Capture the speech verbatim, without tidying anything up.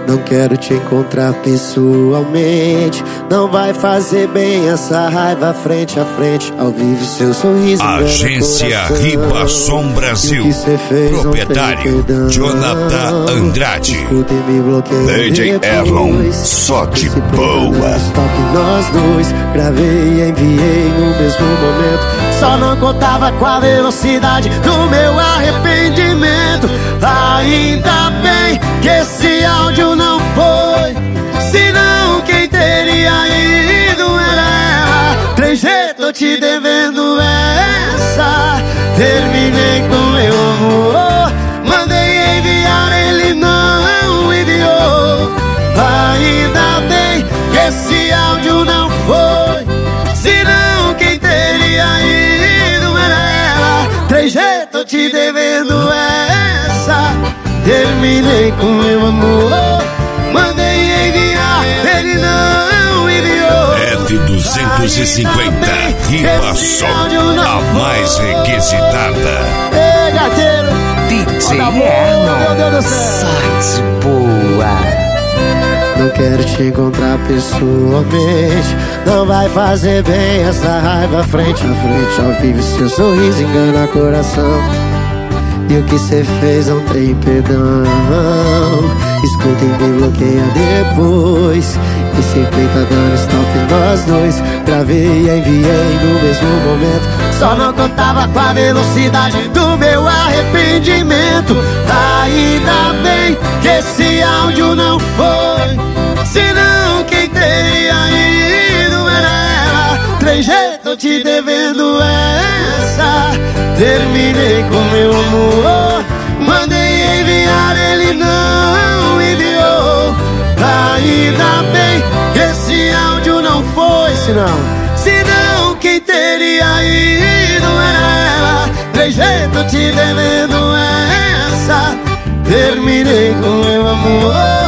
Não quero te encontrar pessoalmente. Não vai fazer bem essa raiva frente a frente. Ao vivo seu sorriso Agência Ribassom Brasil. Proprietário Jonathan Andrade. D J Erlon, só de boa. Stop nós dois, gravei e enviei no mesmo momento. Só não contava com a velocidade do meu arrependimento. Ainda bem que esse áudio não foi, senão quem teria ido era ela. Trejeito, tô te devendo essa. Terminei com meu amor, mandei enviar, ele não enviou. Ainda bem que esse áudio não foi, senão quem teria ido era ela. Trejeito, tô te devendo essa. Terminei com meu amor, mandei enviar, ele não enviou. F duzentos e cinquenta Ribassom, a mais requisitada. Ei, gateiro, D J Erlon, só de boa. não quero te encontrar pessoalmente. Não vai fazer bem essa raiva frente a frente. Ao vivo seu sorriso engana coração. E o que cê fez não tem perdão. Escuta e me bloqueia depois. E sempre tá dando stop nós dois. Gravei e enviei no mesmo momento. Só não contava com a velocidade do meu arrependimento. Ainda bem que esse áudio não foi, senão quem teria ido era ela. Trejeito, tô te devendo essa. Terminei com meu amor, mandei enviar, ele não enviou. Ainda bem que esse áudio não foi, senão, senão quem teria ido era ela. Trejeito, tô te devendo essa. Terminei com meu amor.